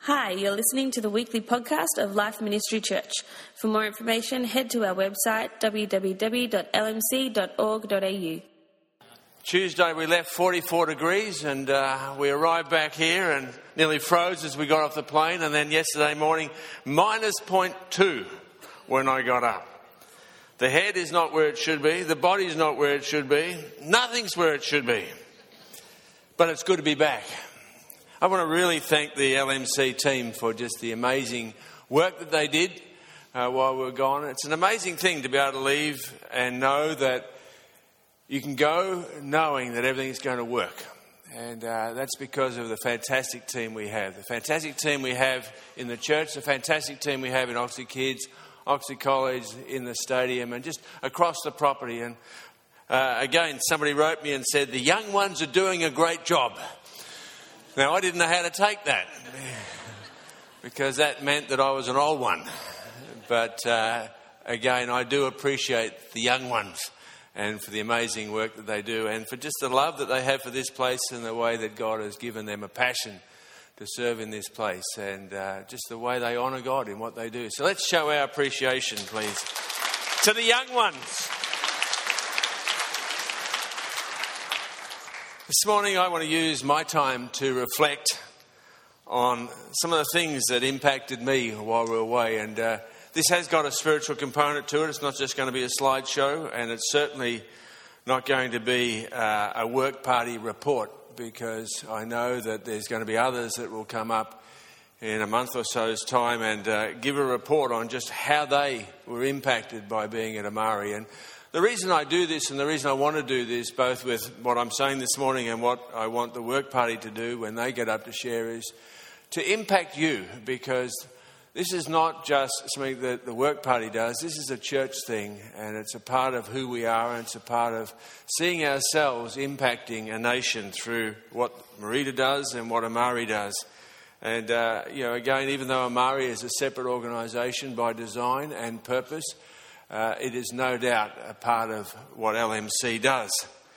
Hi, you're listening to the weekly podcast of Life Ministry Church. For more information, head to our website www.lmc.org.au. Tuesday we left 44 degrees and we arrived back here and nearly froze as we got off the plane, and then yesterday morning minus 0.2 when I got up. The head is not where it should be, the body's not where it should be, nothing's where it should be. But it's good to be back. I want to really thank the LMC team for just the amazing work that they did while we were gone. It's an amazing thing to be able to leave and know that you can go knowing that everything's going to work. And that's because of the fantastic team we have. The fantastic team we have in the church, the fantastic team we have in Oxley Kids, Oxley College, in the stadium, and just across the property. And again, somebody wrote me and said, the young ones are doing a great job. Now, I didn't know how to take that because that meant that I was an old one. But again, I do appreciate the young ones and for the amazing work that they do and for just the love that they have for this place and the way that God has given them a passion to serve in this place and just the way they honour God in what they do. So let's show our appreciation, please, to the young ones. This morning I want to use my time to reflect on some of the things that impacted me while we were away, and this has got a spiritual component to it. It's not just going to be a slideshow, and it's certainly not going to be a work party report, because I know that there's going to be others that will come up in a month or so's time and give a report on just how they were impacted by being at Amari. And the reason I do this and the reason I want to do this, both with what I'm saying this morning and what I want the work party to do when they get up to share, is to impact you, because this is not just something that the work party does. This is a church thing, and it's a part of who we are, and it's a part of seeing ourselves impacting a nation through what Merida does and what Amari does. And, again, even though Amari is a separate organisation by design and purpose, it is no doubt a part of what LMC does.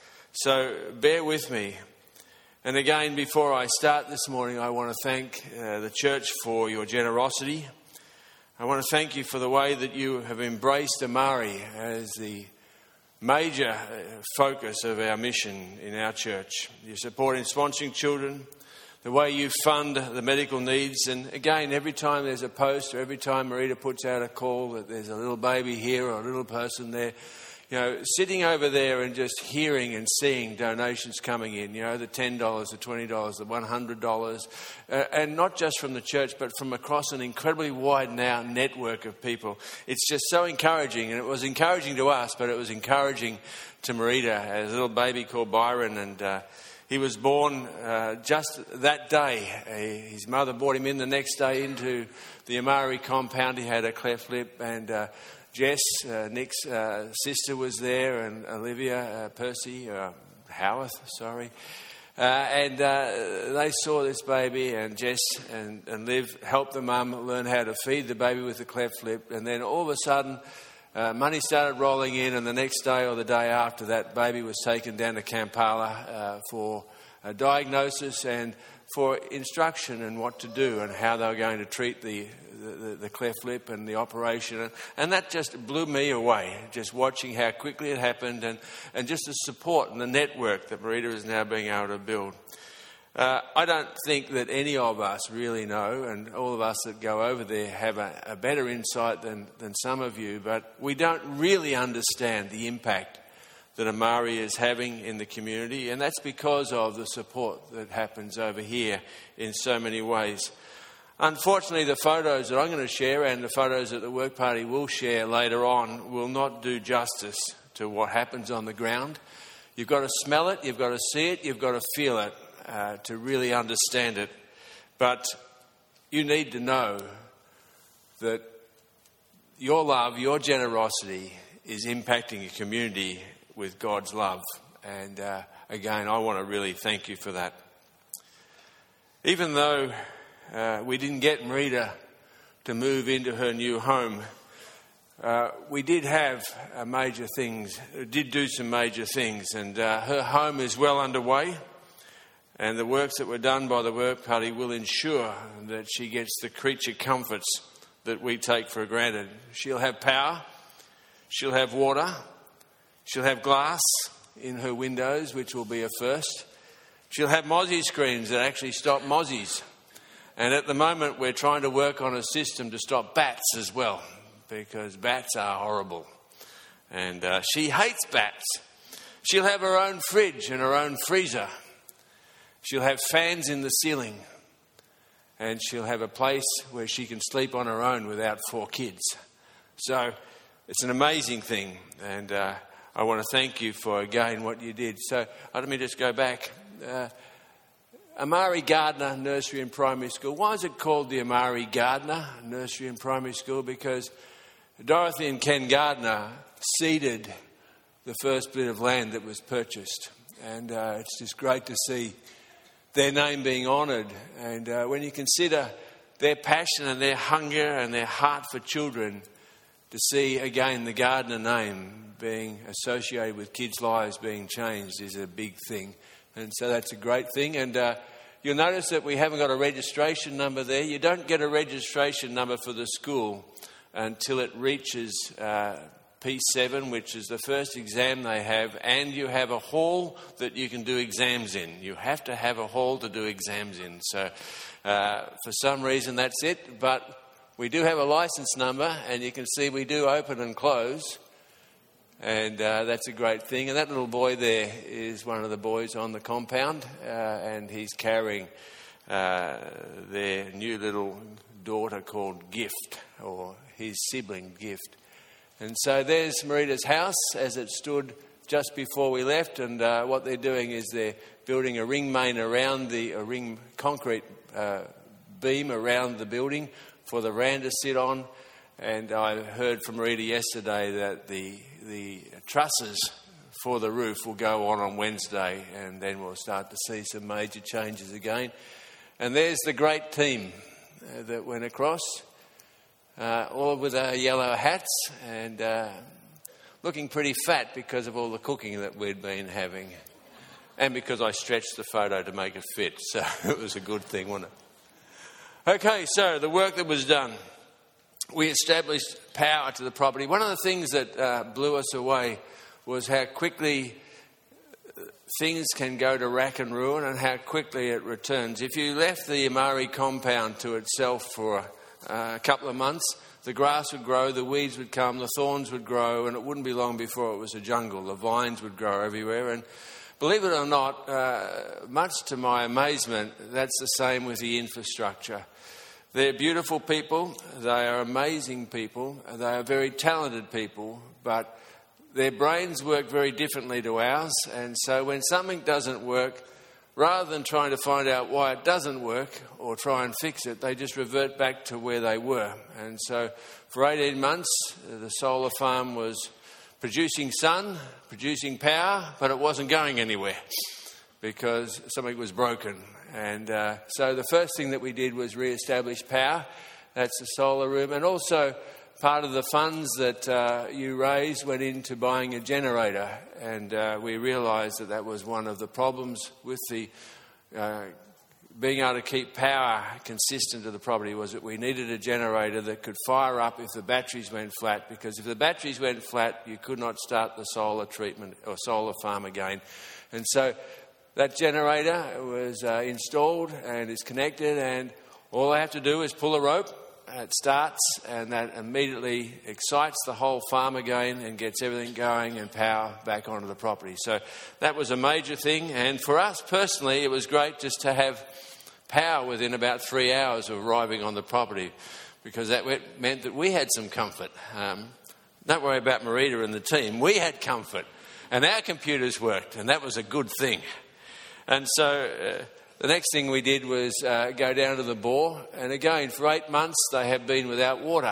So bear with me. And again, before I start this morning, I want to thank the church for your generosity. I want to thank you for the way that you have embraced Amari as the major focus of our mission in our church. Your support in sponsoring children, the way you fund the medical needs, and again, every time there's a post or every time Merida puts out a call that there's a little baby here or a little person there, sitting over there and just hearing and seeing donations coming in, the $10, the $20, the $100, and not just from the church, but from across an incredibly wide now network of people. It's just so encouraging, and it was encouraging to us, but it was encouraging to Merida, a little baby called Byron, and he was born just that day. His mother brought him in the next day into the Amari compound. He had a cleft lip, and Jess, Nick's sister, was there, and Olivia, Howarth, and they saw this baby, and Jess and Liv helped the mum learn how to feed the baby with the cleft lip, and then all of a sudden money started rolling in, and the next day or the day after, that baby was taken down to Kampala for a diagnosis and for instruction and what to do and how they were going to treat the cleft lip and the operation. And that just blew me away, just watching how quickly it happened and just the support and the network that Merida is now being able to build. I don't think that any of us really know, and all of us that go over there have a better insight than some of you, but we don't really understand the impact that Amari is having in the community, and that's because of the support that happens over here in so many ways. Unfortunately, the photos that I'm going to share and the photos that the work party will share later on will not do justice to what happens on the ground. You've got to smell it, you've got to see it, you've got to feel it to really understand it. But you need to know that your love, your generosity is impacting your community with God's love. And again, I want to really thank you for that. Even though we didn't get Merida to move into her new home, we did have do some major things, and her home is well underway. And the works that were done by the work party will ensure that she gets the creature comforts that we take for granted. She'll have power, she'll have water, she'll have glass in her windows, which will be a first. She'll have mozzie screens that actually stop mozzies. And at the moment we're trying to work on a system to stop bats as well, because bats are horrible. And she hates bats. She'll have her own fridge and her own freezer. She'll have fans in the ceiling. And she'll have a place where she can sleep on her own without 4 kids. So it's an amazing thing. And I want to thank you for, again, what you did. So let me just go back. Amari Gardner Nursery and Primary School. Why is it called the Amari Gardner Nursery and Primary School? Because Dorothy and Ken Gardner seeded the first bit of land that was purchased. And it's just great to see their name being honoured. And when you consider their passion and their hunger and their heart for children, to see again the Gardner name being associated with kids' lives being changed is a big thing. And so that's a great thing. And you'll notice that we haven't got a registration number there. You don't get a registration number for the school until it reaches P7, which is the first exam they have, and you have a hall that you can do exams in. You have to have a hall to do exams in. So for some reason that's it, but we do have a licence number, and you can see we do open and close, and that's a great thing. And that little boy there is one of the boys on the compound, and he's carrying their new little daughter called Gift, or his sibling Gift. And so there's Marita's house as it stood just before we left, and what they're doing is they're building a ring main around a ring concrete beam around the building for the RAN to sit on. And I heard from Marita yesterday that the trusses for the roof will go on Wednesday, and then we'll start to see some major changes again. And there's the great team that went across. All with yellow hats and looking pretty fat because of all the cooking that we'd been having. And because I stretched the photo to make it fit. So it was a good thing, wasn't it? Okay, so the work that was done. We established power to the property. One of the things that blew us away was how quickly things can go to rack and ruin and how quickly it returns. If you left the Amari compound to itself for a couple of months, the grass would grow, the weeds would come, the thorns would grow, and it wouldn't be long before it was a jungle. The vines would grow everywhere, and believe it or not, much to my amazement, that's the same with the infrastructure. They're beautiful people, they are amazing people, they are very talented people, but their brains work very differently to ours, and so when something doesn't work, rather than trying to find out why it doesn't work or try and fix it, they just revert back to where they were. And so for 18 months, the solar farm was producing sun, producing power, but it wasn't going anywhere because something was broken. And so the first thing that we did was re-establish power. That's the solar room. And also part of the funds that you raised went into buying a generator, and we realised that was one of the problems with the being able to keep power consistent to the property, was that we needed a generator that could fire up if the batteries went flat, because if the batteries went flat you could not start the solar treatment or solar farm again. And so that generator was installed and is connected, and all I have to do is pull a rope. It starts, and that immediately excites the whole farm again and gets everything going and power back onto the property. So that was a major thing, and for us personally it was great just to have power within about 3 hours of arriving on the property, because that meant that we had some comfort. Don't worry about Marita and the team. We had comfort, and our computers worked, and that was a good thing. And so the next thing we did was go down to the bore, and again, for 8 months they have been without water.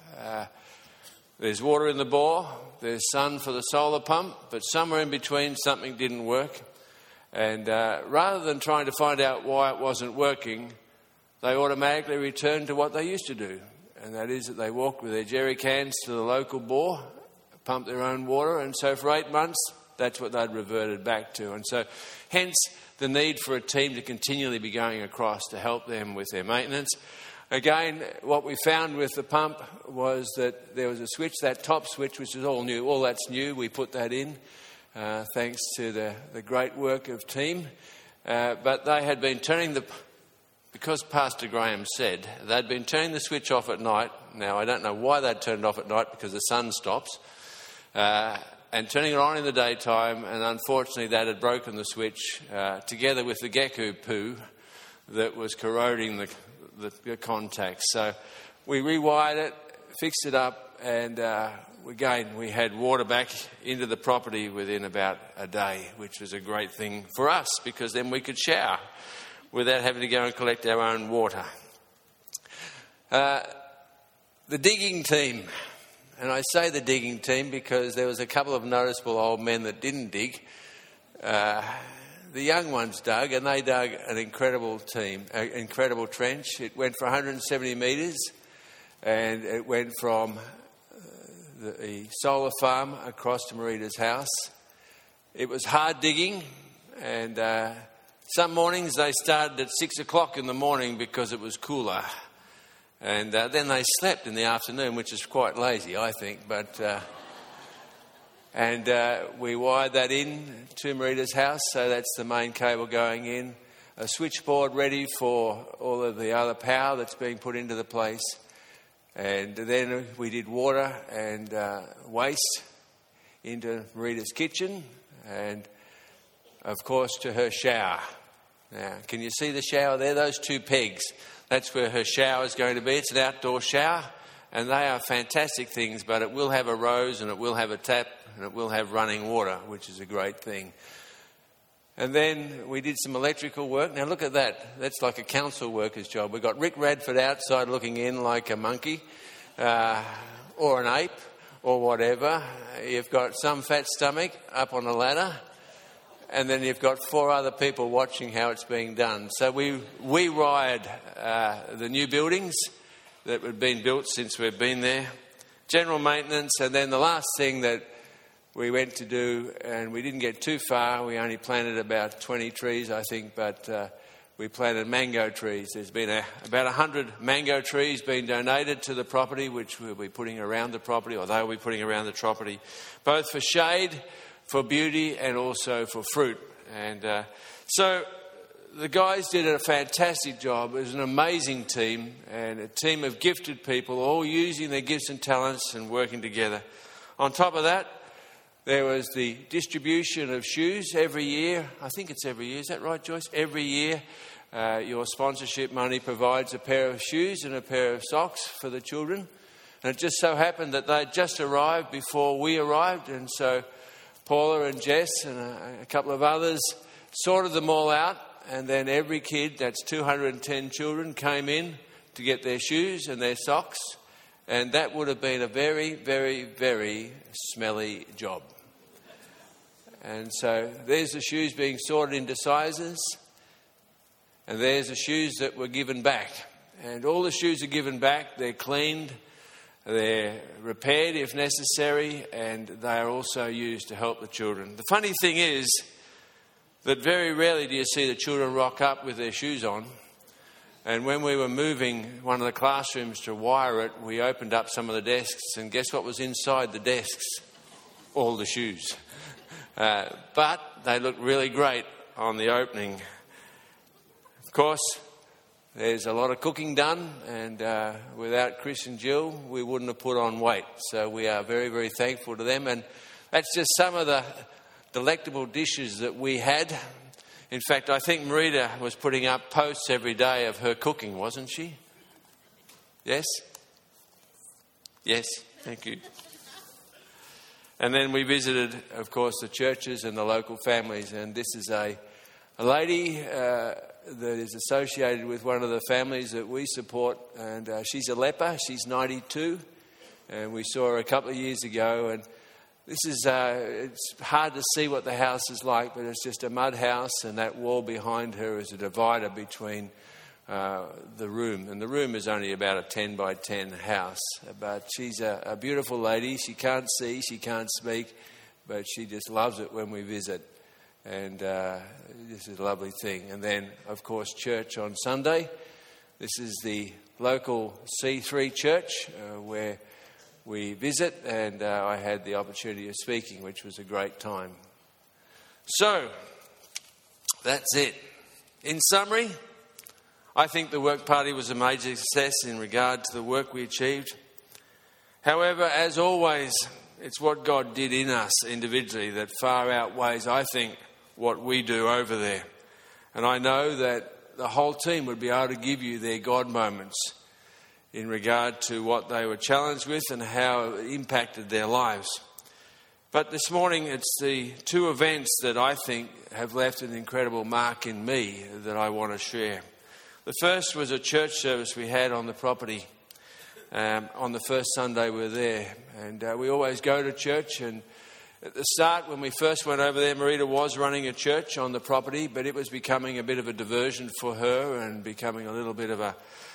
There's water in the bore, there's sun for the solar pump, but somewhere in between something didn't work. And rather than trying to find out why it wasn't working, they automatically returned to what they used to do. And that is that they walked with their jerry cans to the local bore, pumped their own water, and so for 8 months that's what they'd reverted back to. And so hence the need for a team to continually be going across to help them with their maintenance. Again, what we found with the pump was that there was a switch, that top switch, which is all new. All that's new. We put that in thanks to the great work of team. But they had been turning because Pastor Graham said, they'd been turning the switch off at night. Now, I don't know why they'd turned it off at night, because the sun stops, and turning it on in the daytime, and unfortunately that had broken the switch, together with the gecko poo that was corroding the contacts. So we rewired it, fixed it up, and again we had water back into the property within about a day, which was a great thing for us, because then we could shower without having to go and collect our own water. The digging team, and I say the digging team because there was a couple of noticeable old men that didn't dig. The young ones dug, and they dug an incredible trench. It went for 170 metres, and it went from the solar farm across to Marita's house. It was hard digging, and some mornings they started at 6 o'clock in the morning because it was cooler. And then they slept in the afternoon, which is quite lazy, I think. But we wired that in to Marita's house, so that's the main cable going in. A switchboard ready for all of the other power that's being put into the place. And then we did water and waste into Marita's kitchen, and of course to her shower. Now, can you see the shower there? Those two pegs. That's where her shower is going to be. It's an outdoor shower, and they are fantastic things, but it will have a rose, and it will have a tap, and it will have running water, which is a great thing. And then we did some electrical work. Now look at that. That's like a council worker's job. We've got Rick Radford outside looking in like a monkey, or an ape, or whatever. You've got some fat stomach up on a ladder, and then you've got 4 other people watching how it's being done. So we wired the new buildings that had been built since we've been there, general maintenance, and then the last thing that we went to do, and we didn't get too far. We only planted about 20 trees, I think, but we planted mango trees. There's been about 100 mango trees being donated to the property, which we'll be putting around the property, or they'll be putting around the property, both for shade, for beauty, and also for fruit. And so the guys did a fantastic job. It was an amazing team, and a team of gifted people, all using their gifts and talents and working together. On top of that, there was the distribution of shoes every year. I think it's every year. Is that right, Joyce? Every year, your sponsorship money provides a pair of shoes and a pair of socks for the children. And it just so happened that they'd just arrived before we arrived, and so Paula and Jess and a couple of others sorted them all out, and then every kid, that's 210 children, came in to get their shoes and their socks, and that would have been a very, very, very smelly job. And so there's the shoes being sorted into sizes, and there's the shoes that were given back. And all the shoes are given back, they're cleaned, they're repaired if necessary, and they are also used to help the children. The funny thing is that very rarely do you see the children rock up with their shoes on. And when we were moving one of the classrooms to wire it, we opened up some of the desks, and guess what was inside the desks? All the shoes. But they looked really great on the opening. Of course, there's a lot of cooking done, and without Chris and Jill, we wouldn't have put on weight. So we are very, very thankful to them. And that's just some of the delectable dishes that we had. In fact, I think Marita was putting up posts every day of her cooking, wasn't she? Yes? Yes, thank you. And then we visited, of course, the churches and the local families. And this is a lady that is associated with one of the families that we support. And she's a leper. She's 92. And we saw her a couple of years ago. And this is, it's hard to see what the house is like, but it's just a mud house. And that wall behind her is a divider between the room. And the room is only about a 10 by 10 house. But she's a beautiful lady. She can't see, she can't speak, but she just loves it when we visit. And this is a lovely thing. And then, of course, church on Sunday. This is the local C3 church where we visit, and I had the opportunity of speaking, which was a great time. So, that's it. In summary, I think the work party was a major success in regard to the work we achieved. However, as always, it's what God did in us individually that far outweighs, I think, what we do over there. And I know that the whole team would be able to give you their God moments in regard to what they were challenged with and how it impacted their lives. But this morning it's the two events that I think have left an incredible mark in me that I want to share. The first was a church service we had on the property on the first Sunday we were there. And we always go to church, and at the start, when we first went over there, Marita was running a church on the property, but it was becoming a bit of a diversion for her and becoming a little bit of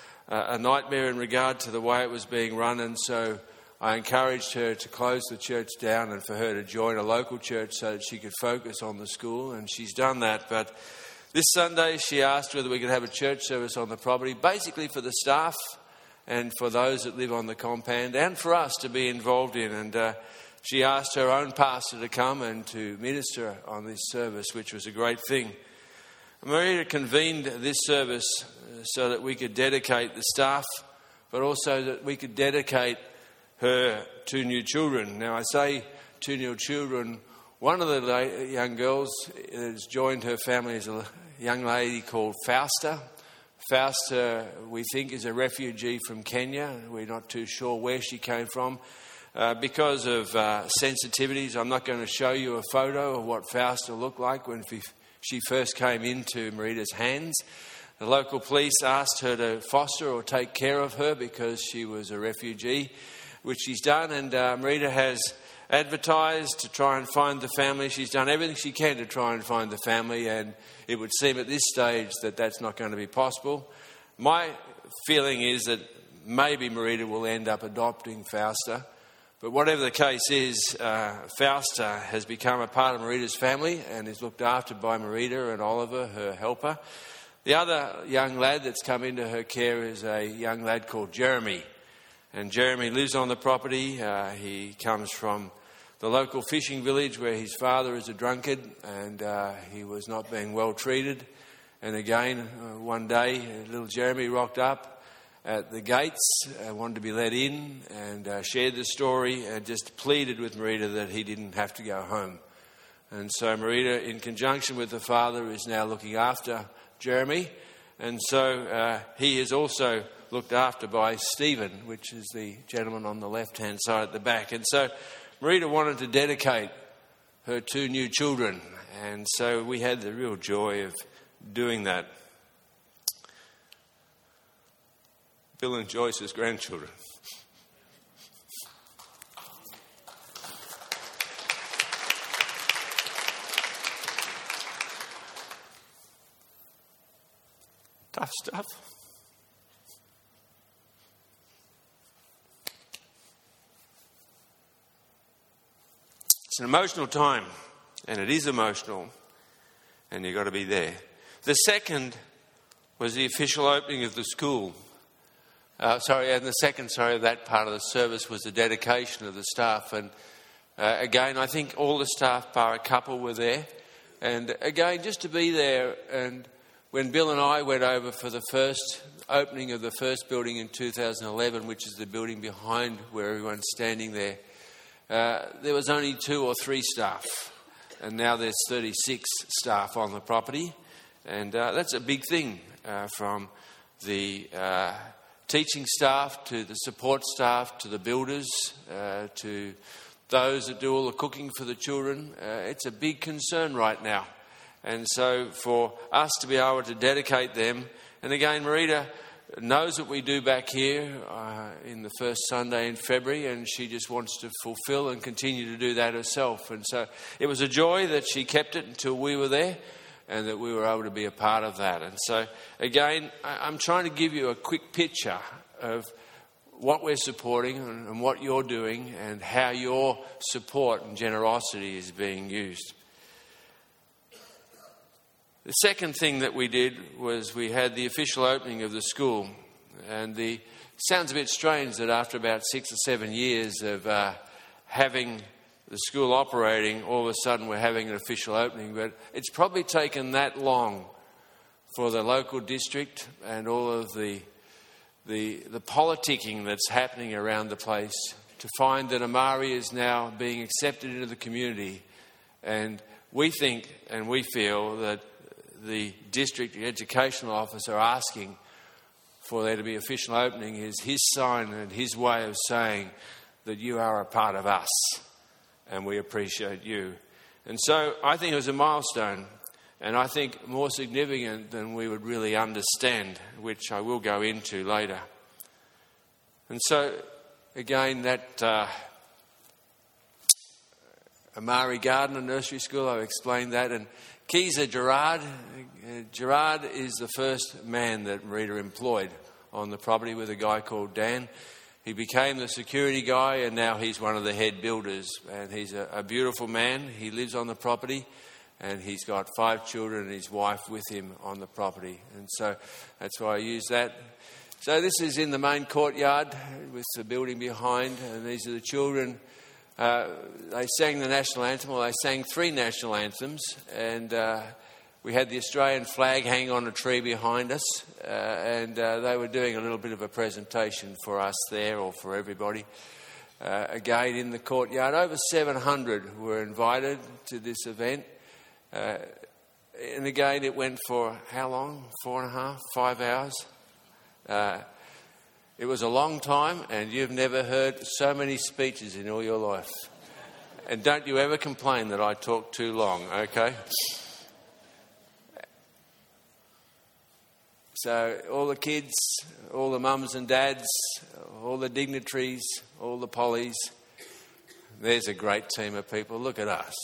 a nightmare in regard to the way it was being run. And so I encouraged her to close the church down and for her to join a local church so that she could focus on the school, and she's done that. But this Sunday, she asked whether we could have a church service on the property, basically for the staff and for those that live on the compound and for us to be involved in. And she asked her own pastor to come and to minister on this service, which was a great thing. Marita convened this service so that we could dedicate the staff, but also that we could dedicate her two new children. Now, I say two new children. One of the young girls has joined her family as a young lady called Fausta. Fausta, we think, is a refugee from Kenya. We're not too sure where she came from. Because of sensitivities, I'm not going to show you a photo of what Fausta looked like when she first came into Marita's hands. The local police asked her to foster or take care of her because she was a refugee, which she's done. And Marita has advertised to try and find the family. She's done everything she can to try and find the family, and it would seem at this stage that that's not going to be possible. My feeling is that maybe Marita will end up adopting Fausta. But whatever the case is, Fausta has become a part of Marita's family and is looked after by Marita and Oliver, her helper. The other young lad that's come into her care is a young lad called Jeremy. And Jeremy lives on the property. He comes from the local fishing village where his father is a drunkard, and he was not being well treated. And again, one day, little Jeremy rocked up at the gates, wanted to be let in, and shared the story and just pleaded with Marita that he didn't have to go home. And so Marita, in conjunction with the father, is now looking after Jeremy. And so he is also looked after by Stephen, which is the gentleman on the left-hand side at the back. And so Marita wanted to dedicate her two new children. And so we had the real joy of doing that. Bill and Joyce's grandchildren. Tough stuff. It's an emotional time, and it is emotional, and you've got to be there. The second was the official opening of the school. That part of the service was the dedication of the staff. And again, I think all the staff bar a couple were there. And again, just to be there, and when Bill and I went over for the first opening of the first building in 2011, which is the building behind where everyone's standing there, there was only 2 or 3 staff. And now there's 36 staff on the property. And that's a big thing from the teaching staff to the support staff to the builders to those that do all the cooking for the children. It's a big concern right now. And so for us to be able to dedicate them, and again, Marita knows what we do back here in the first Sunday in February, and she just wants to fulfill and continue to do that herself. And so it was a joy that she kept it until we were there, and that we were able to be a part of that. And so, again, I'm trying to give you a quick picture of what we're supporting and what you're doing and how your support and generosity is being used. The second thing that we did was we had the official opening of the school. And it sounds a bit strange that after about 6 or 7 years of having the school operating, all of a sudden we're having an official opening. But it's probably taken that long for the local district and all of the politicking that's happening around the place to find that Amari is now being accepted into the community. And we think and we feel that the district educational officer asking for there to be official opening is his sign and his way of saying that you are a part of us and we appreciate you. And so I think it was a milestone, and I think more significant than we would really understand, which I will go into later. And so, again, that Amari Gardner Nursery School, I've explained that. And Keza Gerard is the first man that Rita employed on the property with a guy called Dan. He became the security guy, and now he's one of the head builders. And he's a beautiful man. He lives on the property, and he's got 5 children and his wife with him on the property. And so that's why I use that. So this is in the main courtyard with the building behind, and these are the children. They sang the national anthem, or they sang 3 national anthems, and we had the Australian flag hanging on a tree behind us, and they were doing a little bit of a presentation for us there, or for everybody. Again, in the courtyard, over 700 were invited to this event. And again, it went for how long? 4.5, 5 hours? It was a long time, and you've never heard so many speeches in all your life. And don't you ever complain that I talk too long, okay? So all the kids, all the mums and dads, all the dignitaries, all the pollies, there's a great team of people. Look at us.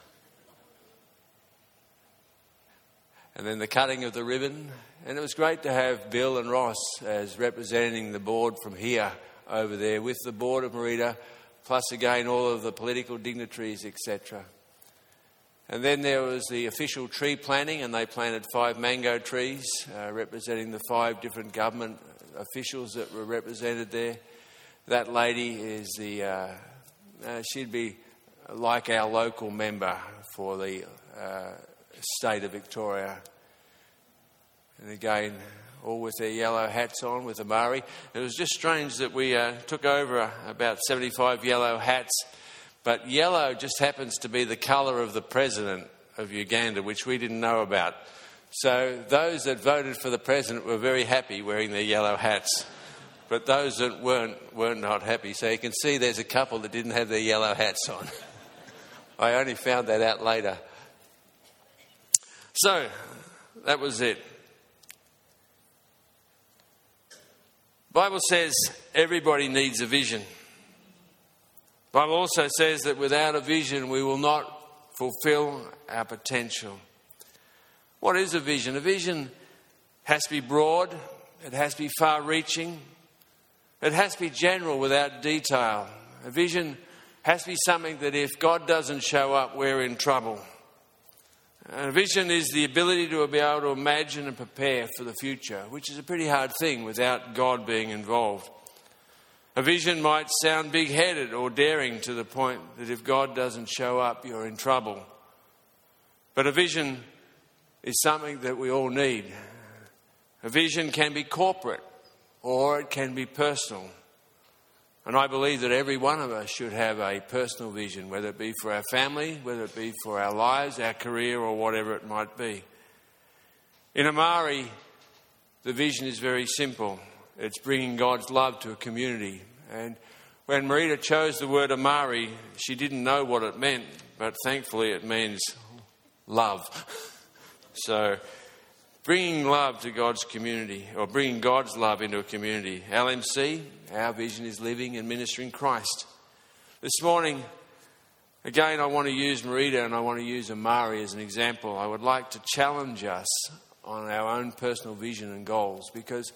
And then the cutting of the ribbon. And it was great to have Bill and Ross as representing the board from here over there with the board of Merida, plus again all of the political dignitaries, etc. And then there was the official tree planting, and they planted 5 mango trees representing the 5 different government officials that were represented there. That lady is she'd be like our local member for the state of Victoria. And again, all with their yellow hats on with Amari. It was just strange that we took over about 75 yellow hats, but yellow just happens to be the colour of the president of Uganda, which we didn't know about. So those that voted for the president were very happy wearing their yellow hats, but those that weren't not happy. So you can see there's a couple that didn't have their yellow hats on. I only found that out later. So that was it. The Bible says everybody needs a vision. The Bible also says that without a vision we will not fulfill our potential. What is a vision? A vision has to be broad, it has to be far-reaching, it has to be general without detail. A vision has to be something that if God doesn't show up, we're in trouble. A vision is the ability to be able to imagine and prepare for the future, which is a pretty hard thing without God being involved. A vision might sound big-headed or daring to the point that if God doesn't show up, you're in trouble. But a vision is something that we all need. A vision can be corporate or it can be personal. And I believe that every one of us should have a personal vision, whether it be for our family, whether it be for our lives, our career, or whatever it might be. In Amari, the vision is very simple. It's bringing God's love to a community. And when Marita chose the word Amari, she didn't know what it meant, but thankfully it means love. So bringing love to God's community, or bringing God's love into a community. LMC, our vision is living and ministering Christ. This morning, again, I want to use Marita and I want to use Amari as an example. I would like to challenge us on our own personal vision and goals, because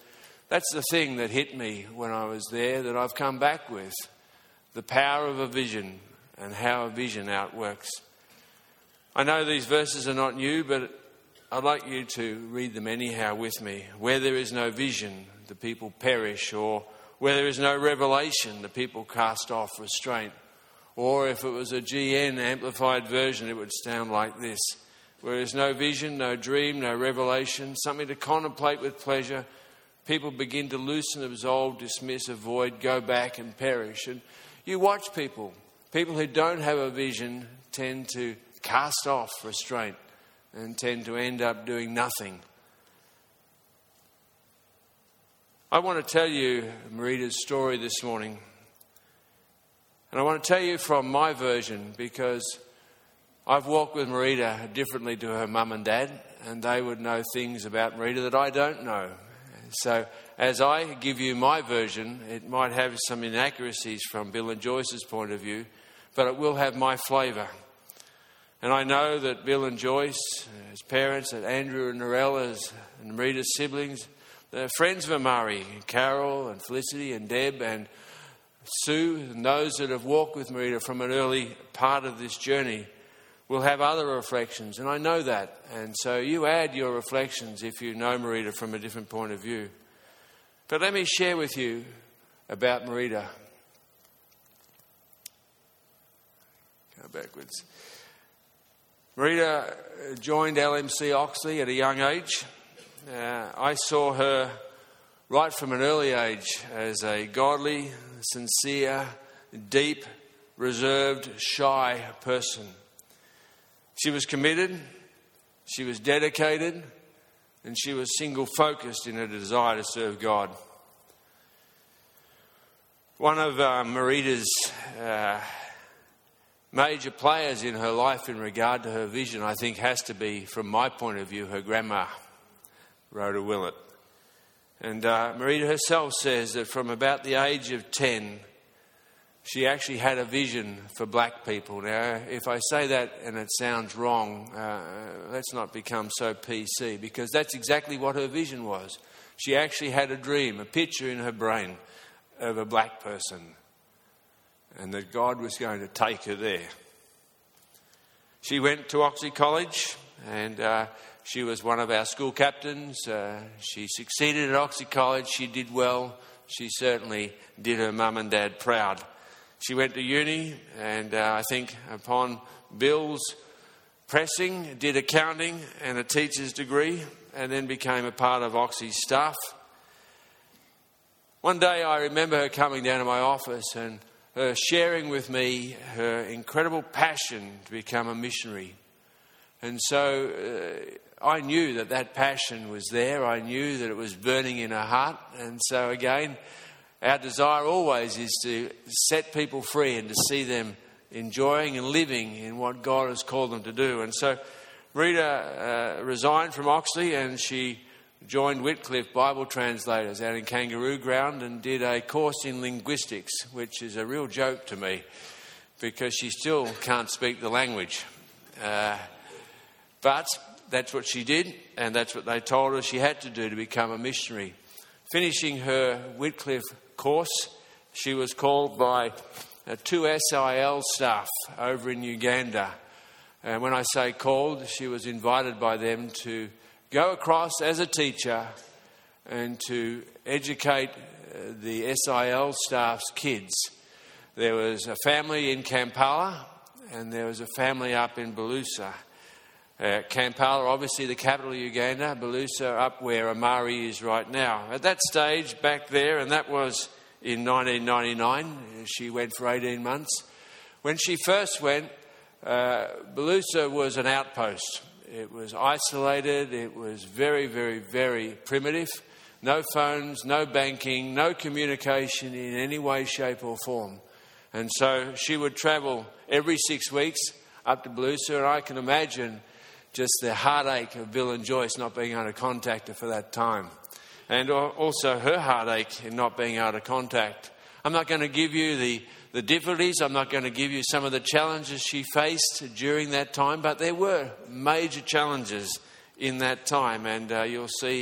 That's the thing that hit me when I was there, that I've come back with. The power of a vision and how a vision outworks. I know these verses are not new, but I'd like you to read them anyhow with me. Where there is no vision, the people perish, or where there is no revelation, the people cast off restraint. Or if it was a GN amplified version, it would sound like this. Where there is no vision, no dream, no revelation, something to contemplate with pleasure, people begin to loosen, absolve, dismiss, avoid, go back and perish. And you watch people who don't have a vision tend to cast off restraint and tend to end up doing nothing. I want to tell you Marita's story this morning. And I want to tell you from my version, because I've walked with Marita differently to her mum and dad, and they would know things about Marita that I don't know. So as I give you my version, it might have some inaccuracies from Bill and Joyce's point of view, but it will have my flavour. And I know that Bill and Joyce, as parents, that Andrew and Narelle, and Marita's siblings, they're friends of Amari, Carol and Felicity and Deb and Sue, and those that have walked with Marita from an early part of this journey will have other reflections, and I know that. And so you add your reflections if you know Marita from a different point of view. But let me share with you about Marita. Go backwards. Marita joined LMC Oxley at a young age. I saw her right from an early age as a godly, sincere, deep, reserved, shy person. She was committed, she was dedicated, and she was single-focused in her desire to serve God. One of Marita's major players in her life in regard to her vision, I think, has to be, from my point of view, her grandma, Rhoda Willett. And Marita herself says that from about the age of 10, she actually had a vision for black people. Now, if I say that and it sounds wrong, let's not become so PC, because that's exactly what her vision was. She actually had a dream, a picture in her brain of a black person, and that God was going to take her there. She went to Oxley College, and she was one of our school captains. She succeeded at Oxley College. She did well. She certainly did her mum and dad proud. She went to uni, and I think upon Bill's pressing, did accounting and a teacher's degree, and then became a part of Oxley's staff. One day I remember her coming down to my office and her sharing with me her incredible passion to become a missionary. And so I knew that that passion was there. I knew that it was burning in her heart. And so again, our desire always is to set people free and to see them enjoying and living in what God has called them to do. And so Rita resigned from Oxley, and she joined Whitcliffe Bible Translators out in Kangaroo Ground and did a course in linguistics, which is a real joke to me because she still can't speak the language. But that's what she did, and that's what they told her she had to do to become a missionary. Finishing her Whitcliffe course, she was called by 2 SIL staff over in Uganda. And when I say called, she was invited by them to go across as a teacher and to educate the SIL staff's kids. There was a family in Kampala and there was a family up in Bulusa. Kampala, obviously the capital of Uganda, Bulusa up where Amari is right now. At that stage back there, and that was in 1999, she went for 18 months. When she first went, Bulusa was an outpost. It was isolated, it was very, very, very primitive. No phones, no banking, no communication in any way, shape or form. And so she would travel every 6 weeks up to Bulusa, and I can imagine just the heartache of Bill and Joyce not being able to contact her for that time. And also her heartache in not being able to contact. I'm not going to give you the difficulties. I'm not going to give you some of the challenges she faced during that time. But there were major challenges in that time. And you'll see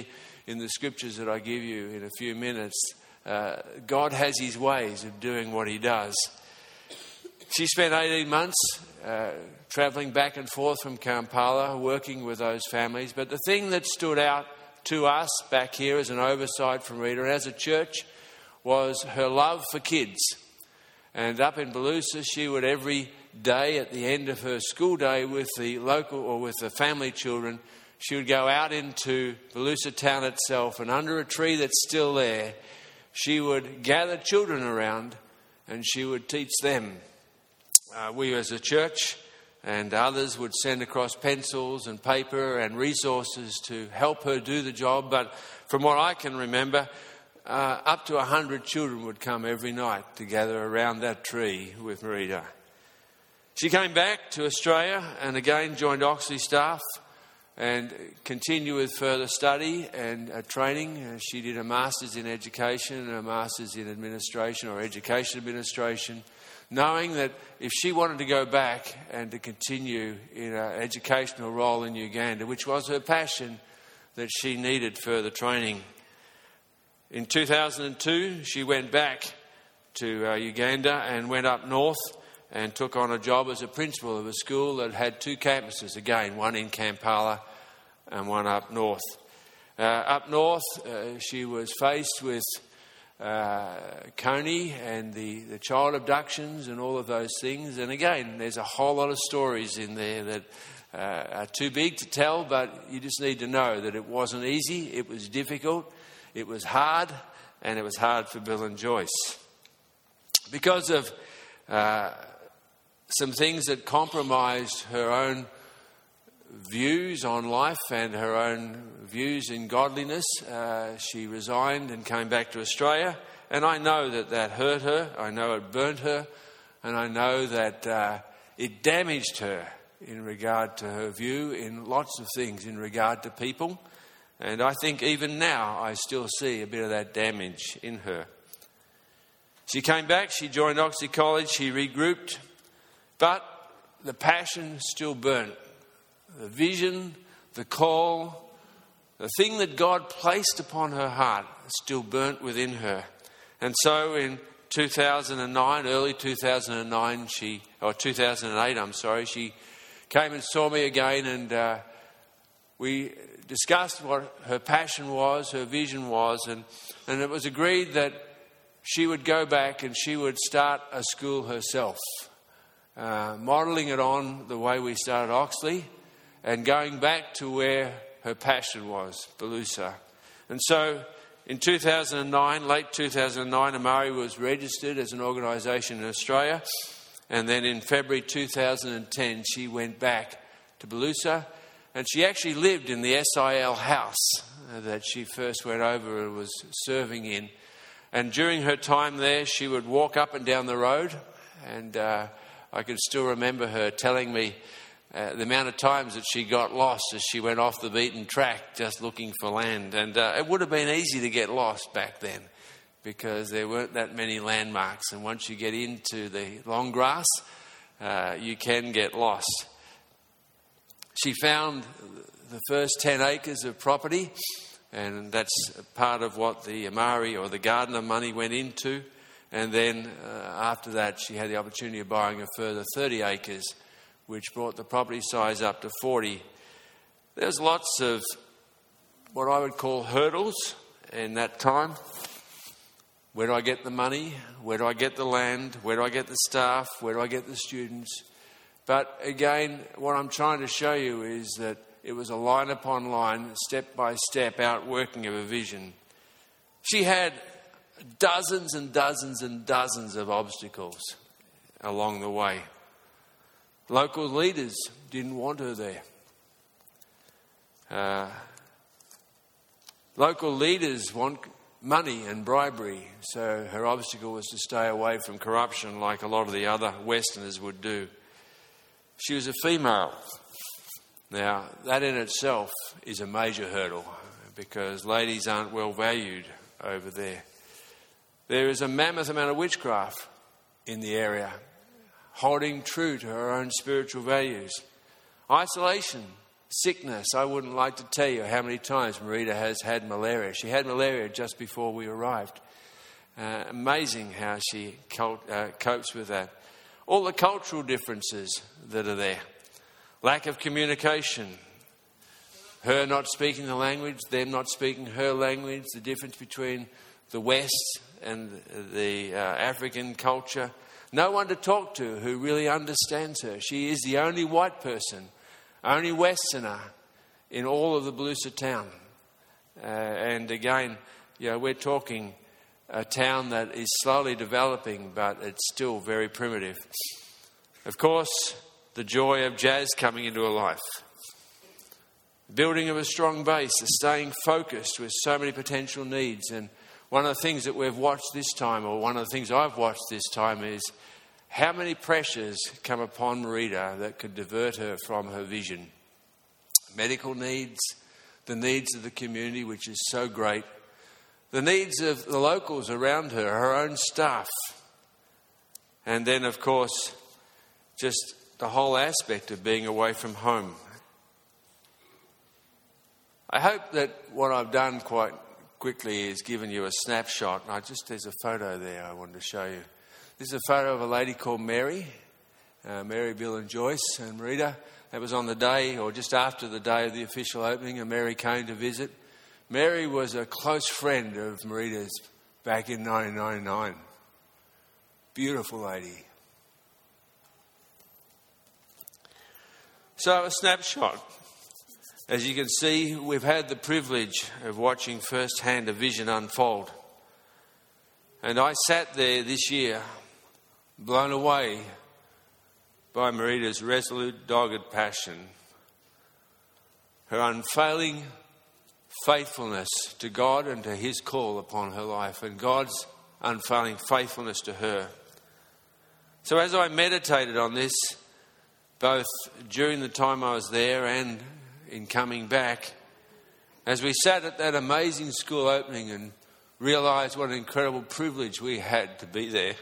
in the scriptures that I give you in a few minutes, God has his ways of doing what he does. She spent 18 months travelling back and forth from Kampala, working with those families. But the thing that stood out to us back here as an oversight from Rita and as a church was her love for kids. And up in Belusa, she would every day at the end of her school day with the local or with the family children, she would go out into Belusa town itself, and under a tree that's still there, she would gather children around and she would teach them. We as a church and others would send across pencils and paper and resources to help her do the job. But from what I can remember, up to 100 children would come every night to gather around that tree with Marita. She came back to Australia and again joined Oxley staff and continued with further study and training. She did a Master's in Education and a Master's in Administration or Education Administration, knowing that if she wanted to go back and to continue in an educational role in Uganda, which was her passion, that she needed further training. In 2002, she went back to Uganda and went up north and took on a job as a principal of a school that had two campuses, again, one in Kampala and one up north. Up north, she was faced with Coney and the child abductions and all of those things. And again, there's a whole lot of stories in there that are too big to tell, but you just need to know that it wasn't easy, it was difficult, it was hard, and it was hard for Bill and Joyce. Because of some things that compromised her own views on life and her own views in godliness, she resigned and came back to Australia. And I know that hurt her, I know it burnt her, and I know that it damaged her in regard to her view in lots of things in regard to people. And I think even now I still see a bit of that damage in her. She came back, she joined Oxley College, she regrouped, but the passion still burnt. The vision, the call, the thing that God placed upon her heart still burnt within her. And so in 2009, early 2009, 2008, she came and saw me again, and we discussed what her passion was, her vision was, and it was agreed that she would go back and she would start a school herself, modelling it on the way we started Oxley and going back to where her passion was, Belusa. And so in 2009, late 2009, Amari was registered as an organisation in Australia, and then in February 2010 she went back to Belusa, and she actually lived in the SIL house that she first went over and was serving in. And during her time there, she would walk up and down the road, and I can still remember her telling me the amount of times that she got lost as she went off the beaten track just looking for land. And it would have been easy to get lost back then because there weren't that many landmarks. And once you get into the long grass, you can get lost. She found the first 10 acres of property, and that's part of what the Amari or the Gardner money went into. And then after that, she had the opportunity of buying a further 30 acres, which brought the property size up to 40. There's lots of what I would call hurdles in that time. Where do I get the money? Where do I get the land? Where do I get the staff? Where do I get the students? But again, what I'm trying to show you is that it was a line upon line, step by step outworking of a vision. She had dozens and dozens and dozens of obstacles along the way. Local leaders didn't want her there. Local leaders want money and bribery, so her obstacle was to stay away from corruption like a lot of the other Westerners would do. She was a female. Now, that in itself is a major hurdle because ladies aren't well valued over there. There is a mammoth amount of witchcraft in the area, holding true to her own spiritual values. Isolation sickness. I wouldn't like to tell you how many times Marita has had malaria. She had malaria just before we arrived. Amazing how she copes with that. All the cultural differences that are there. Lack of communication. Her not speaking the language, them not speaking her language. The difference between the West and the African culture. No one to talk to who really understands her. She is the only white person, only Westerner in all of the Blusa town. And again, we're talking a town that is slowly developing, but it's still very primitive. Of course, the joy of Jazz coming into her life. Building of a strong base, the staying focused with so many potential needs. And one of the things that we've watched this time, or one of the things I've watched this time, is how many pressures come upon Marita that could divert her from her vision. Medical needs, the needs of the community, which is so great. The needs of the locals around her, her own staff. And then, of course, just the whole aspect of being away from home. I hope that what I've done quite quickly is given you a snapshot. There's a photo there I wanted to show you. This is a photo of a lady called Mary. Mary, Bill and Joyce and Marita. That was on the day, or just after the day of the official opening, and Mary came to visit. Mary was a close friend of Marita's back in 1999. Beautiful lady. So a snapshot. As you can see, we've had the privilege of watching firsthand a vision unfold. And I sat there this year, blown away by Marita's resolute, dogged passion, her unfailing faithfulness to God and to His call upon her life, and God's unfailing faithfulness to her. So as I meditated on this, both during the time I was there and in coming back, as we sat at that amazing school opening and realised what an incredible privilege we had to be there,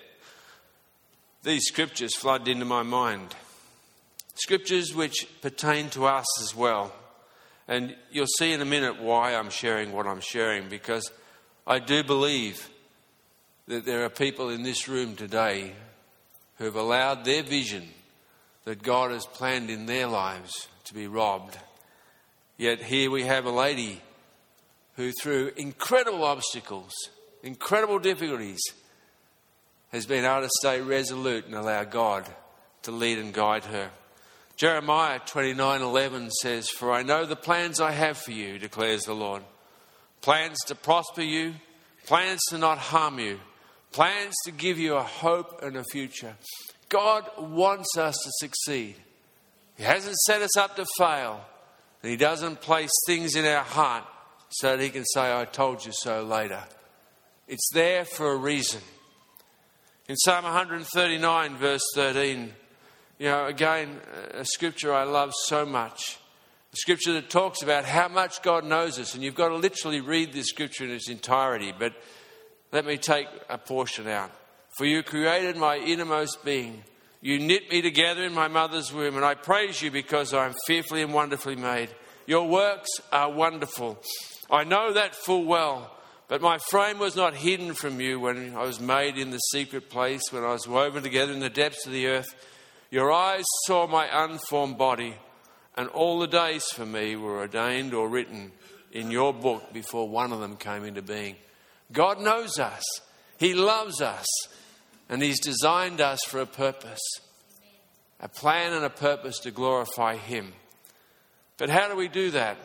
these scriptures flooded into my mind. Scriptures which pertain to us as well. And you'll see in a minute why I'm sharing what I'm sharing, because I do believe that there are people in this room today who have allowed their vision that God has planned in their lives to be robbed. Yet here we have a lady who, through incredible obstacles, incredible difficulties, has been able to stay resolute and allow God to lead and guide her. Jeremiah 29:11 says, "For I know the plans I have for you, declares the Lord. Plans to prosper you, plans to not harm you, plans to give you a hope and a future." God wants us to succeed. He hasn't set us up to fail. And He doesn't place things in our heart so that He can say, "I told you so" later. It's there for a reason. In Psalm 139 verse 13, again, a scripture I love so much. A scripture that talks about how much God knows us. And you've got to literally read this scripture in its entirety. But let me take a portion out. "For you created my innermost being. You knit me together in my mother's womb. And I praise you because I am fearfully and wonderfully made. Your works are wonderful. I know that full well. But my frame was not hidden from you when I was made in the secret place, when I was woven together in the depths of the earth. Your eyes saw my unformed body, and all the days for me were ordained or written in your book before one of them came into being." God knows us. He loves us. And He's designed us for a purpose. A plan and a purpose to glorify Him. But how do we do that?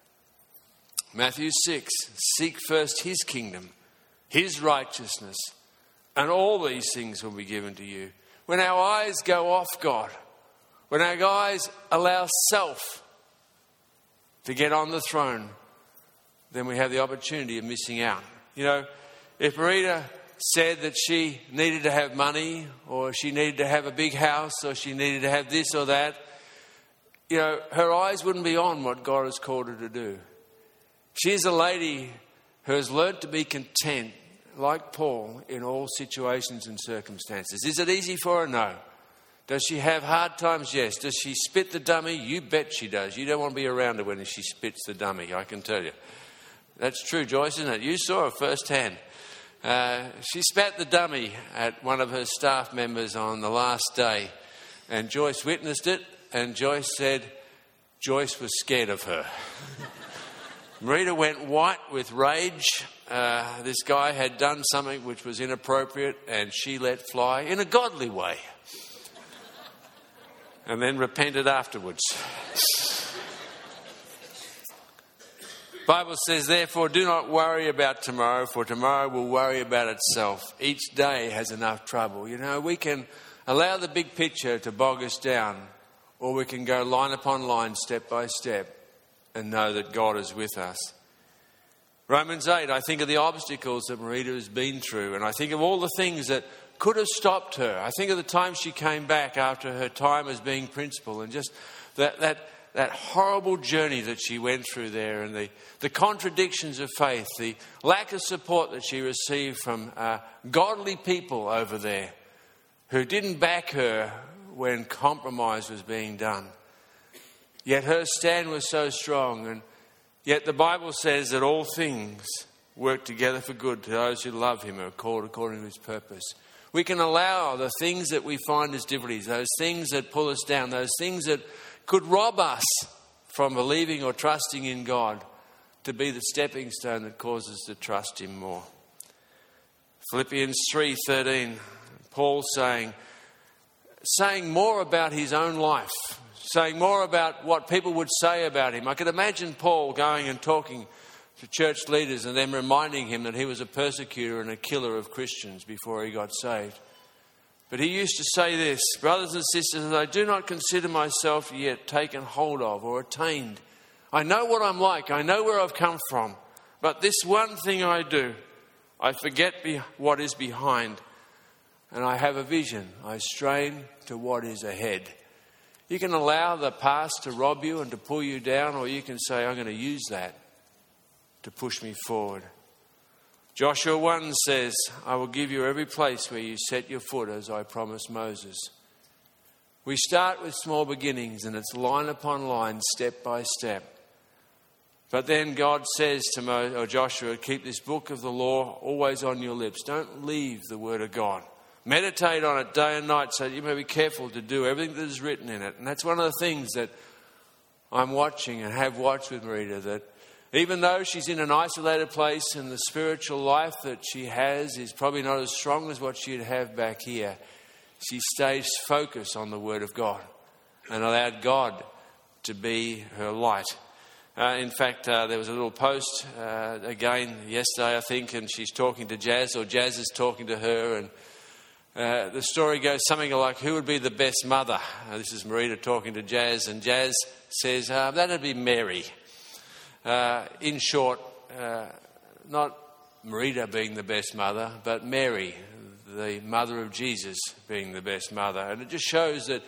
Matthew 6, "Seek first His kingdom, His righteousness, and all these things will be given to you." When our eyes go off God, when our eyes allow self to get on the throne, then we have the opportunity of missing out. If Marita said that she needed to have money, or she needed to have a big house, or she needed to have this or that, her eyes wouldn't be on what God has called her to do. She's a lady who has learned to be content, like Paul, in all situations and circumstances. Is it easy for her? No. Does she have hard times? Yes. Does she spit the dummy? You bet she does. You don't want to be around her when she spits the dummy, I can tell you. That's true, Joyce, isn't it? You saw her firsthand. She spat the dummy at one of her staff members on the last day, and Joyce witnessed it, and Joyce said Joyce was scared of her. Marita went white with rage. This guy had done something which was inappropriate, and she let fly in a godly way. And then repented afterwards. Bible says, therefore, do not worry about tomorrow, for tomorrow will worry about itself. Each day has enough trouble. You know, we can allow the big picture to bog us down, or we can go line upon line, step by step, and know that God is with us. Romans 8, I think of the obstacles that Marita has been through, and I think of all the things that could have stopped her. I think of the time she came back after her time as being principal, and just that horrible journey that she went through there, and the contradictions of faith, the lack of support that she received from godly people over there who didn't back her when compromise was being done. Yet her stand was so strong, and yet the Bible says that all things work together for good to those who love him and are called according to his purpose. We can allow the things that we find as difficulties, those things that pull us down, those things that could rob us from believing or trusting in God, to be the stepping stone that causes us to trust him more. Philippians 3:13, Paul saying more about his own life, saying more about what people would say about him. I could imagine Paul going and talking to church leaders and them reminding him that he was a persecutor and a killer of Christians before he got saved. But he used to say this, brothers and sisters, I do not consider myself yet taken hold of or attained. I know what I'm like, I know where I've come from, but this one thing I do, I forget what is behind, and I have a vision. I strain to what is ahead. You can allow the past to rob you and to pull you down, or you can say, I'm going to use that to push me forward. Joshua 1 says, I will give you every place where you set your foot, as I promised Moses. We start with small beginnings, and it's line upon line, step by step. But then God says to Joshua, keep this book of the law always on your lips. Don't leave the word of God. Meditate on it day and night so that you may be careful to do everything that is written in it. And that's one of the things that I'm watching and have watched with Marita, that even though she's in an isolated place and the spiritual life that she has is probably not as strong as what she'd have back here, she stays focused on the Word of God and allowed God to be her light. In fact, there was a little post again yesterday, I think, and she's talking to Jazz, or Jazz is talking to her, and the story goes something like, who would be the best mother? This is Marita talking to Jazz, and Jazz says, that'd be Mary. In short, not Marita being the best mother, but Mary, the mother of Jesus, being the best mother. And it just shows that,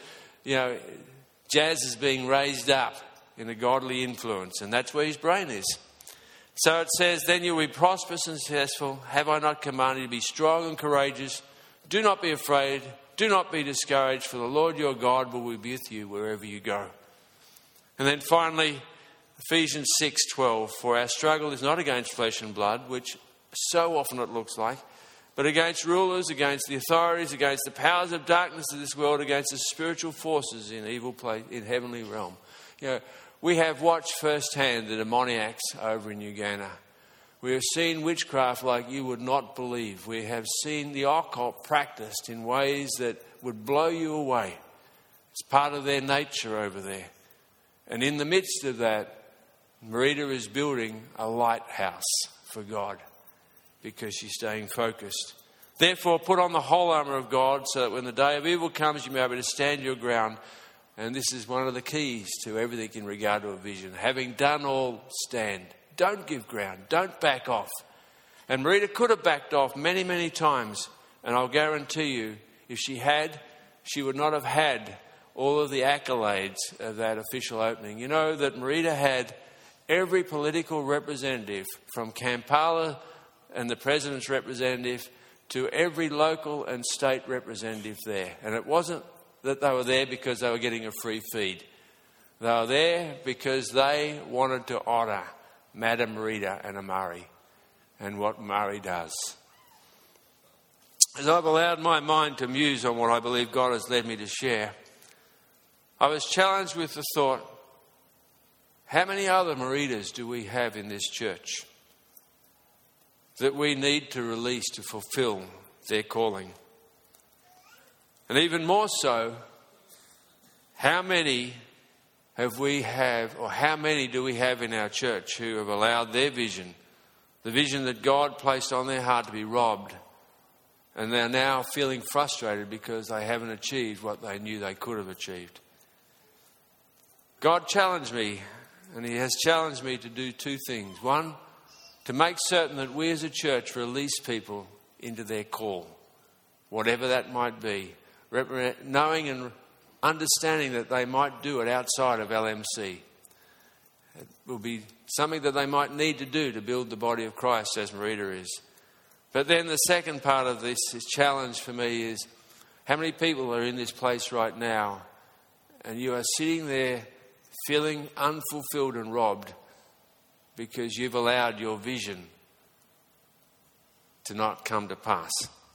Jazz is being raised up in a godly influence, and that's where his brain is. So it says, then you'll be prosperous and successful. Have I not commanded you to be strong and courageous? Do not be afraid. Do not be discouraged, for the Lord your God will be with you wherever you go. And then finally, Ephesians 6:12, for our struggle is not against flesh and blood, which so often it looks like, but against rulers, against the authorities, against the powers of darkness of this world, against the spiritual forces in evil place, in heavenly realm. We have watched firsthand the demoniacs over in Uganda. We have seen witchcraft like you would not believe. We have seen the occult practiced in ways that would blow you away. It's part of their nature over there. And in the midst of that, Marita is building a lighthouse for God because she's staying focused. Therefore, put on the whole armour of God so that when the day of evil comes, you may be able to stand your ground. And this is one of the keys to everything in regard to a vision. Having done all, stand. Don't give ground. Don't back off. And Marita could have backed off many, many times. And I'll guarantee you, if she had, she would not have had all of the accolades of that official opening. You know that Marita had every political representative, from Kampala and the president's representative to every local and state representative there. And it wasn't that they were there because they were getting a free feed. They were there because they wanted to honour Madam Rita and Murray and what Murray does. As I've allowed my mind to muse on what I believe God has led me to share, I was challenged with the thought, how many other Maritas do we have in this church that we need to release to fulfill their calling? And even more so, how many do we have in our church who have allowed their vision, the vision that God placed on their heart, to be robbed, and they're now feeling frustrated because they haven't achieved what they knew they could have achieved? God challenged me, and He has challenged me to do two things. One, to make certain that we as a church release people into their call, whatever that might be, knowing and understanding that they might do it outside of LMC. It will be something that they might need to do to build the body of Christ, as Marita is. But then the second part of this challenge for me is, how many people are in this place right now and you are sitting there feeling unfulfilled and robbed because you've allowed your vision to not come to pass?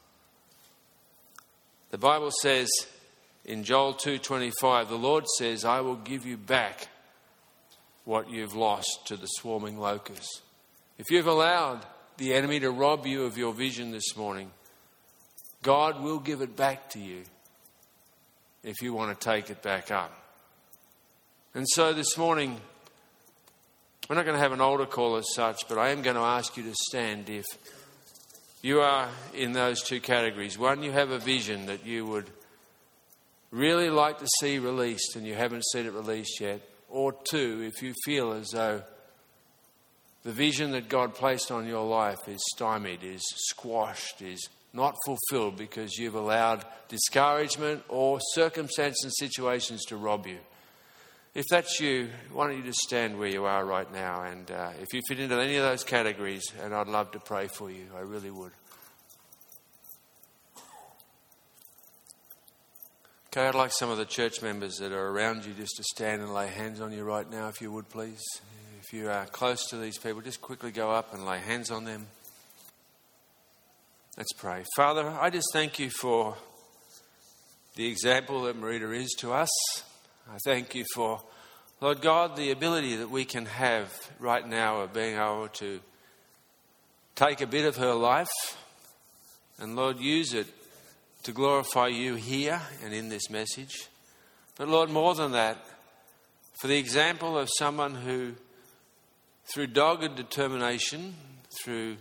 The Bible says in Joel 2:25, the Lord says, I will give you back what you've lost to the swarming locusts. If you've allowed the enemy to rob you of your vision this morning, God will give it back to you if you want to take it back up. And so this morning, we're not going to have an altar call as such, but I am going to ask you to stand if you are in those two categories. One, you have a vision that you would really like to see released and you haven't seen it released yet. Or two, if you feel as though the vision that God placed on your life is stymied, is squashed, is not fulfilled because you've allowed discouragement or circumstances and situations to rob you. If that's you, why don't you just stand where you are right now? And if you fit into any of those categories, and I'd love to pray for you, I really would. Okay, I'd like some of the church members that are around you just to stand and lay hands on you right now, if you would, please. If you are close to these people, just quickly go up and lay hands on them. Let's pray. Father, I just thank you for the example that Marita is to us. I thank you for, Lord God, the ability that we can have right now of being able to take a bit of her life and, Lord, use it to glorify you here and in this message. But, Lord, more than that, for the example of someone who, through dogged determination, through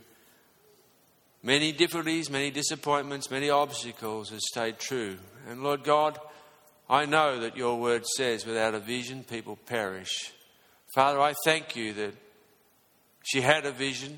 many difficulties, many disappointments, many obstacles, has stayed true. And, Lord God, I know that your word says, without a vision, people perish. Father, I thank you that she had a vision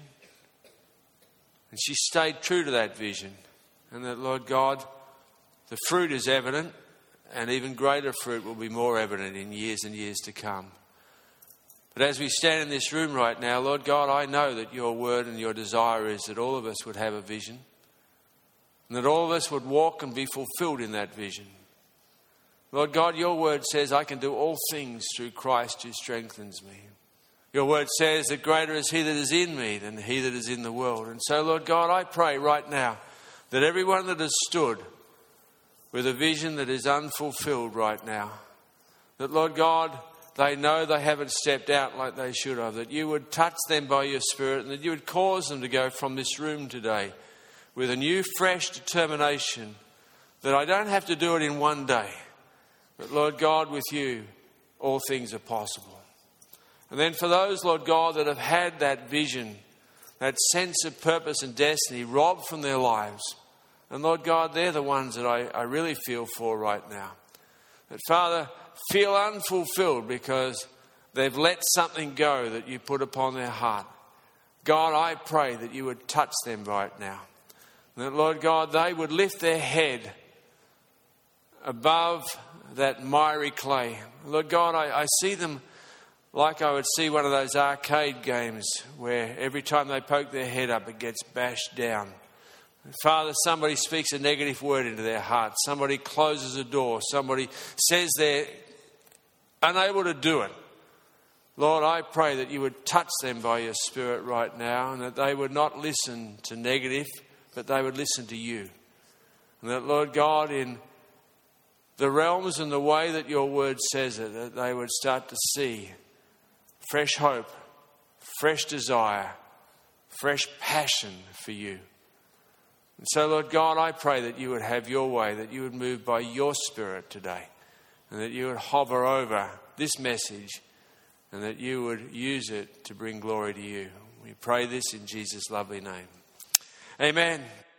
and she stayed true to that vision. And that, Lord God, the fruit is evident, and even greater fruit will be more evident in years and years to come. But as we stand in this room right now, Lord God, I know that your word and your desire is that all of us would have a vision, and that all of us would walk and be fulfilled in that vision. Lord God, your word says, I can do all things through Christ who strengthens me. Your word says that greater is he that is in me than he that is in the world. And so, Lord God, I pray right now that everyone that has stood with a vision that is unfulfilled right now, that, Lord God, they know they haven't stepped out like they should have, that you would touch them by your Spirit and that you would cause them to go from this room today with a new, fresh determination that I don't have to do it in one day. But, Lord God, with you, all things are possible. And then for those, Lord God, that have had that vision, that sense of purpose and destiny robbed from their lives, and Lord God, they're the ones that I really feel for right now. That, Father, feel unfulfilled because they've let something go that you put upon their heart. God, I pray that you would touch them right now. And that, Lord God, they would lift their head above that miry clay. Lord God, I see them like I would see one of those arcade games where every time they poke their head up, it gets bashed down. Father, somebody speaks a negative word into their heart. Somebody closes a door. Somebody says they're unable to do it. Lord, I pray that you would touch them by your Spirit right now, and that they would not listen to negative, but they would listen to you. And that, Lord God, in the realms and the way that your word says it, that they would start to see fresh hope, fresh desire, fresh passion for you. And so, Lord God, I pray that you would have your way, that you would move by your Spirit today, and that you would hover over this message, and that you would use it to bring glory to you. We pray this in Jesus' lovely name. Amen.